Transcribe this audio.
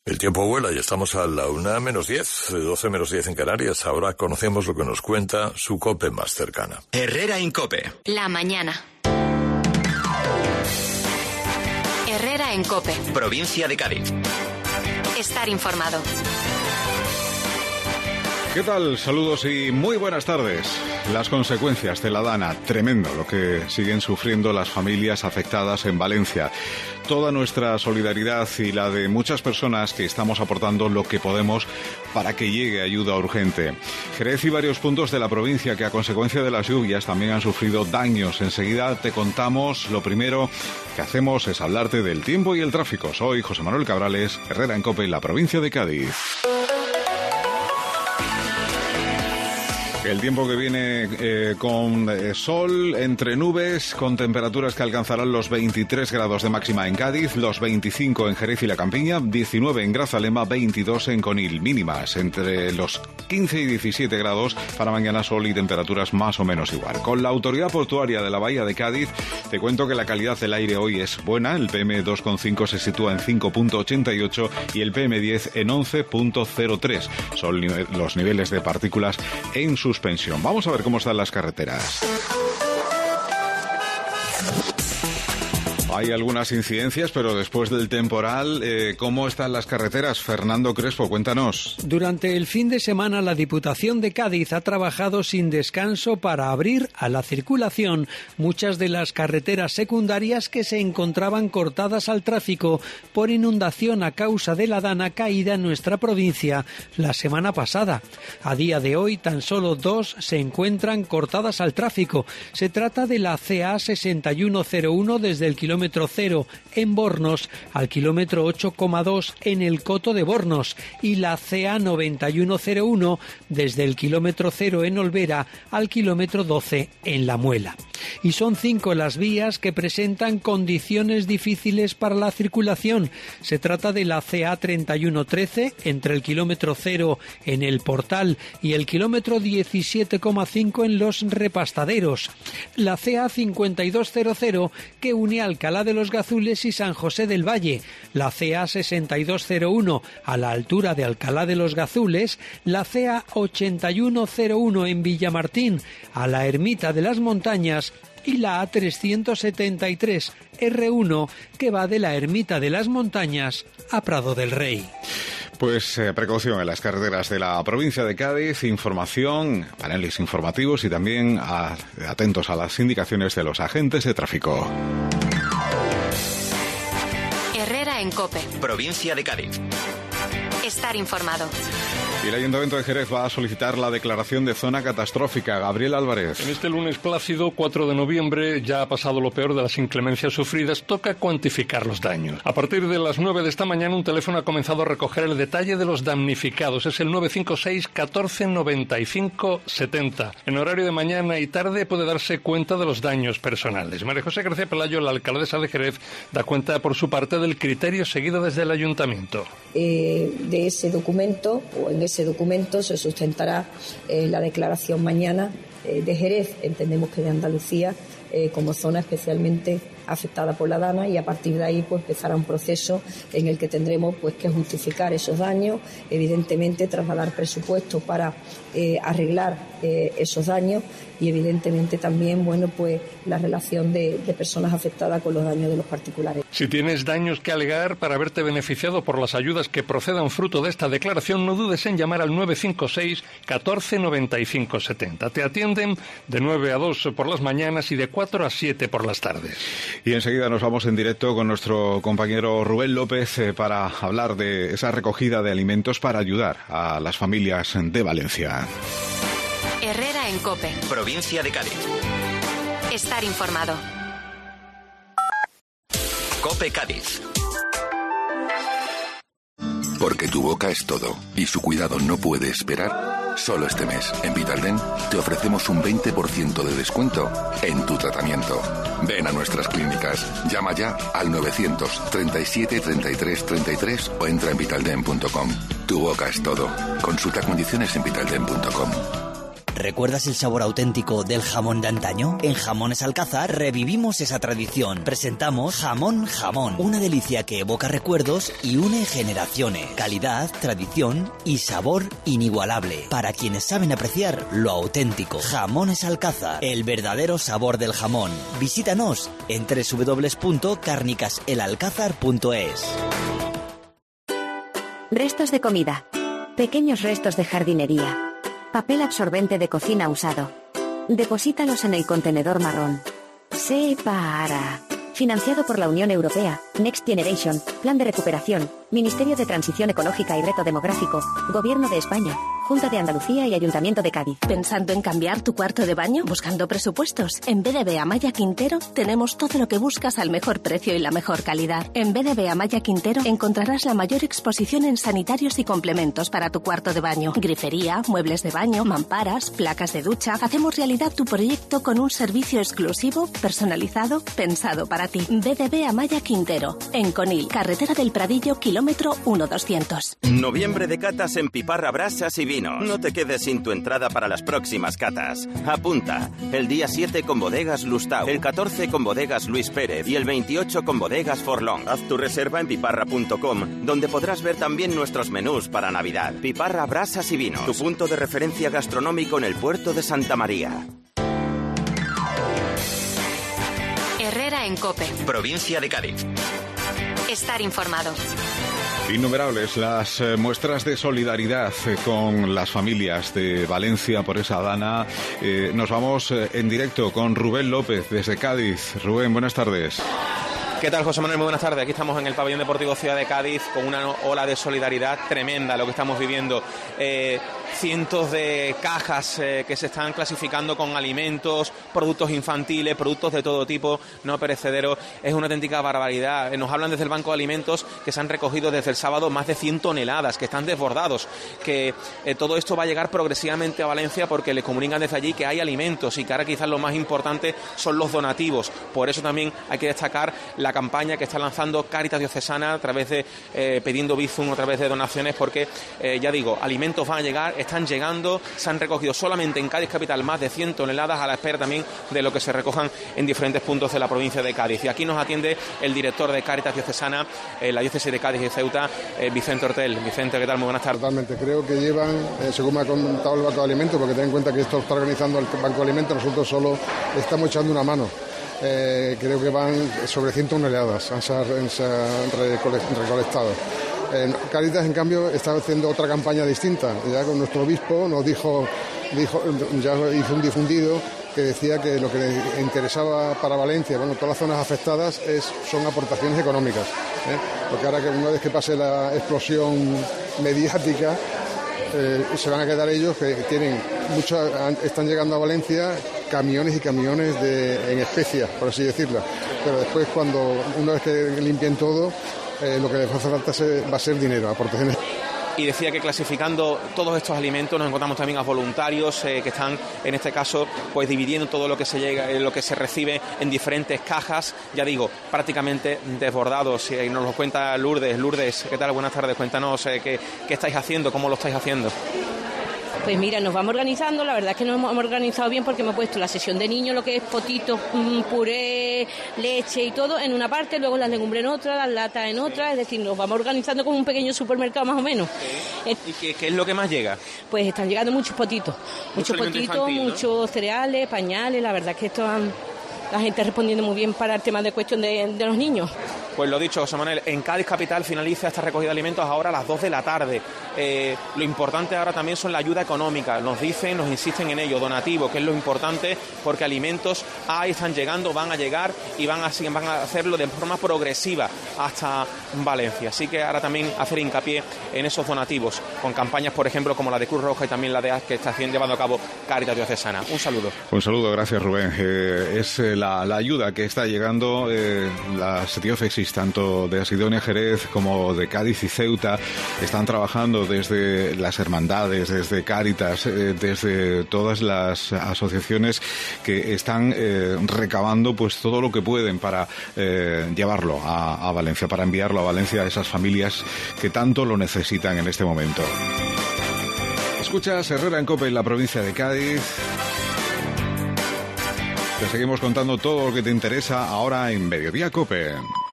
El tiempo vuela y estamos a la 1:10, 12:10 en Canarias. Ahora conocemos lo que nos cuenta su COPE más cercana. Herrera en COPE. La mañana. Herrera en COPE. Provincia de Cádiz. Estar informado. ¿Qué tal? Saludos y muy buenas tardes. Las consecuencias de la Dana, tremendo lo que siguen sufriendo las familias afectadas en Valencia. Toda nuestra solidaridad y la de muchas personas que estamos aportando lo que podemos para que llegue ayuda urgente. Jerez y varios puntos de la provincia que a consecuencia de las lluvias también han sufrido daños. Enseguida te contamos. Lo primero que hacemos es hablarte del tiempo y el tráfico. Soy José Manuel Cabrales, Herrera en COPE, en la provincia de Cádiz. El tiempo que viene con sol, entre nubes, con temperaturas que alcanzarán los 23 grados de máxima en Cádiz, los 25 en Jerez y la Campiña, 19 en Grazalema, 22 en Conil, mínimas entre los 15 y 17 grados para mañana, sol y temperaturas más o menos igual. Con la Autoridad Portuaria de la Bahía de Cádiz, te cuento que la calidad del aire hoy es buena, el PM2,5 se sitúa en 5,88 y el PM10 en 11,03. Son los niveles de partículas en suspensión. Vamos a ver cómo están las carreteras. Hay algunas incidencias, pero después del temporal, ¿cómo están las carreteras? Fernando Crespo, cuéntanos. Durante el fin de semana, la Diputación de Cádiz ha trabajado sin descanso para abrir a la circulación muchas de las carreteras secundarias que se encontraban cortadas al tráfico por inundación a causa de la dana caída en nuestra provincia la semana pasada. A día de hoy, tan solo 2 se encuentran cortadas al tráfico. Se trata de la CA 6101 desde el kilómetro 0 en Bornos al kilómetro 8,2 en el Coto de Bornos y la CA 9101 desde el kilómetro 0 en Olvera al kilómetro 12 en La Muela. Y son 5 las vías que presentan condiciones difíciles para la circulación. Se trata de la CA 3113 entre el kilómetro 0 en el Portal y el kilómetro 17,5 en Los Repastaderos. La CA 5200 que une Alcalá de los Gazules y San José del Valle, la CA 6201 a la altura de Alcalá de los Gazules, la CA 8101 en Villamartín a la Ermita de las Montañas y la A373 R1 que va de la Ermita de las Montañas a Prado del Rey. Pues precaución en las carreteras de la provincia de Cádiz, información, paneles informativos y también atentos a las indicaciones de los agentes de tráfico. Herrera en COPE. Provincia de Cádiz. Estar informado. Y el Ayuntamiento de Jerez va a solicitar la declaración de zona catastrófica. Gabriel Álvarez. En este lunes plácido, 4 de noviembre, ya ha pasado lo peor de las inclemencias sufridas, toca cuantificar los daños. A partir de las 9 de esta mañana, un teléfono ha comenzado a recoger el detalle de los damnificados. Es el 956 14 95 70. En horario de mañana y tarde puede darse cuenta de los daños personales. María José García Pelayo, la alcaldesa de Jerez, da cuenta por su parte del criterio seguido desde el Ayuntamiento. De ese documento, o en ese documento se sustentará la declaración mañana de Jerez, entendemos que de Andalucía, como zona especialmente afectada por la dana, y a partir de ahí pues empezará un proceso en el que tendremos pues que justificar esos daños, evidentemente trasladar presupuestos para arreglar esos daños y evidentemente también pues la relación de personas afectadas con los daños de los particulares. Si tienes daños que alegar para haberte beneficiado por las ayudas que procedan fruto de esta declaración, no dudes en llamar al 956 14 95 70. Te atienden de 9 a 2 por las mañanas y de 4 a 7 por las tardes. Y enseguida nos vamos en directo con nuestro compañero Rubén López para hablar de esa recogida de alimentos para ayudar a las familias de Valencia. Herrera en COPE. Provincia de Cádiz. Estar informado. COPE Cádiz. Porque tu boca es todo y su cuidado no puede esperar. Solo este mes, en Vitaldent, te ofrecemos un 20% de descuento en tu tratamiento. Ven a nuestras clínicas, llama ya al 937 33 33 o entra en vitaldent.com. Tu boca es todo. Consulta condiciones en vitaldent.com. ¿Recuerdas el sabor auténtico del jamón de antaño? En Jamones Alcázar revivimos esa tradición. Presentamos Jamón Jamón, una delicia que evoca recuerdos y une generaciones. Calidad, tradición y sabor inigualable. Para quienes saben apreciar lo auténtico. Jamones Alcázar, el verdadero sabor del jamón. Visítanos en www.carnicaselalcázar.es. Restos de comida. Pequeños restos de jardinería. Papel absorbente de cocina usado. Deposítalos en el contenedor marrón. Separa. Financiado por la Unión Europea, Next Generation, Plan de Recuperación, Ministerio de Transición Ecológica y Reto Demográfico, Gobierno de España, Junta de Andalucía y Ayuntamiento de Cádiz. ¿Pensando en cambiar tu cuarto de baño? ¿Buscando presupuestos? En BDB Amaya Quintero tenemos todo lo que buscas al mejor precio y la mejor calidad. En BDB Amaya Quintero encontrarás la mayor exposición en sanitarios y complementos para tu cuarto de baño. Grifería, muebles de baño, mamparas, placas de ducha. Hacemos realidad tu proyecto con un servicio exclusivo, personalizado, pensado para ti. BDB Amaya Quintero, en Conil, carretera del Pradillo, kilómetro 1200. Noviembre de catas en Piparra Brasas y Vinos. No te quedes sin tu entrada para las próximas catas. Apunta, el día 7 con Bodegas Lustau, el 14 con Bodegas Luis Pérez y el 28 con Bodegas Forlón. Haz tu reserva en piparra.com, donde podrás ver también nuestros menús para Navidad. Piparra Brasas y Vinos, tu punto de referencia gastronómico en el puerto de Santa María. Herrera en COPE. Provincia de Cádiz. Estar informado. Innumerables las muestras de solidaridad con las familias de Valencia por esa dana. Nos vamos en directo con Rubén López desde Cádiz. Rubén, buenas tardes. ¿Qué tal, José Manuel? Muy buenas tardes. Aquí estamos en el Pabellón Deportivo Ciudad de Cádiz con una ola de solidaridad tremenda, lo que estamos viviendo. Cientos de cajas que se están clasificando con alimentos, productos infantiles, productos de todo tipo, no perecederos. Es una auténtica barbaridad. Nos hablan desde el Banco de Alimentos que se han recogido desde el sábado más de 100 toneladas, que están desbordados, que todo esto va a llegar progresivamente a Valencia porque les comunican desde allí que hay alimentos y que ahora quizás lo más importante son los donativos. Por eso también hay que destacar la campaña que está lanzando Cáritas Diocesana a través de pidiendo Bizum, a través de donaciones, porque ya digo, alimentos van a llegar, están llegando, se han recogido solamente en Cádiz capital más de 100 toneladas a la espera también de lo que se recojan en diferentes puntos de la provincia de Cádiz. Y aquí nos atiende el director de Cáritas Diocesana, la diócesis de Cádiz y Ceuta, Vicente Hortel. Vicente, ¿qué tal? Muy buenas tardes. Totalmente, creo que llevan, según me ha contado el Banco de Alimentos, porque ten en cuenta que esto está organizando el Banco de Alimentos, nosotros solo estamos echando una mano. Creo que van sobre 100 toneladas, se han recolectado. Cáritas, en cambio, está haciendo otra campaña distinta. Ya con nuestro obispo nos dijo, ya hizo un difundido que decía que lo que le interesaba para Valencia, bueno, todas las zonas afectadas, son aportaciones económicas. Porque ahora que una vez que pase la explosión mediática, se van a quedar ellos que tienen están llegando a Valencia camiones y camiones en especias, por así decirlo. Pero después, una vez que limpien todo, lo que les hace falta va a ser dinero, aportaciones. Y decía que clasificando todos estos alimentos nos encontramos también a voluntarios que están, en este caso, pues dividiendo todo lo que se recibe en diferentes cajas, ya digo, prácticamente desbordados. Y nos lo cuenta Lourdes. Lourdes, ¿qué tal? Buenas tardes. Cuéntanos qué estáis haciendo, cómo lo estáis haciendo. Pues mira, nos vamos organizando, la verdad es que nos hemos organizado bien porque hemos puesto la sesión de niños, lo que es potitos, puré, leche y todo en una parte, luego las legumbres en otra, las latas en otra, es decir, nos vamos organizando como un pequeño supermercado más o menos. ¿Y qué es lo que más llega? Pues están llegando muchos potitos, infantil, ¿no? Muchos cereales, pañales, la verdad es que la gente respondiendo muy bien para el tema de cuestión de los niños. Pues lo dicho, José Manuel, en Cádiz capital finaliza esta recogida de alimentos ahora a las 2 de la tarde. Lo importante ahora también son la ayuda económica. Nos insisten en ello, donativo, que es lo importante, porque alimentos ahí están llegando, van a llegar y van a hacerlo de forma progresiva hasta Valencia. Así que ahora también hacer hincapié en esos donativos, con campañas, por ejemplo, como la de Cruz Roja y también la de AS que está llevando a cabo Cáritas Diocesana. Un saludo. Un saludo, gracias Rubén. Es la ayuda que está llegando las diócesis tanto de Asidonia, Jerez, como de Cádiz y Ceuta. Están trabajando desde las hermandades, desde Cáritas, desde todas las asociaciones que están recabando pues todo lo que pueden para llevarlo a Valencia, para enviarlo a Valencia a esas familias que tanto lo necesitan en este momento. Escuchas Herrera en COPE en la provincia de Cádiz. Te seguimos contando todo lo que te interesa ahora en Mediodía COPE.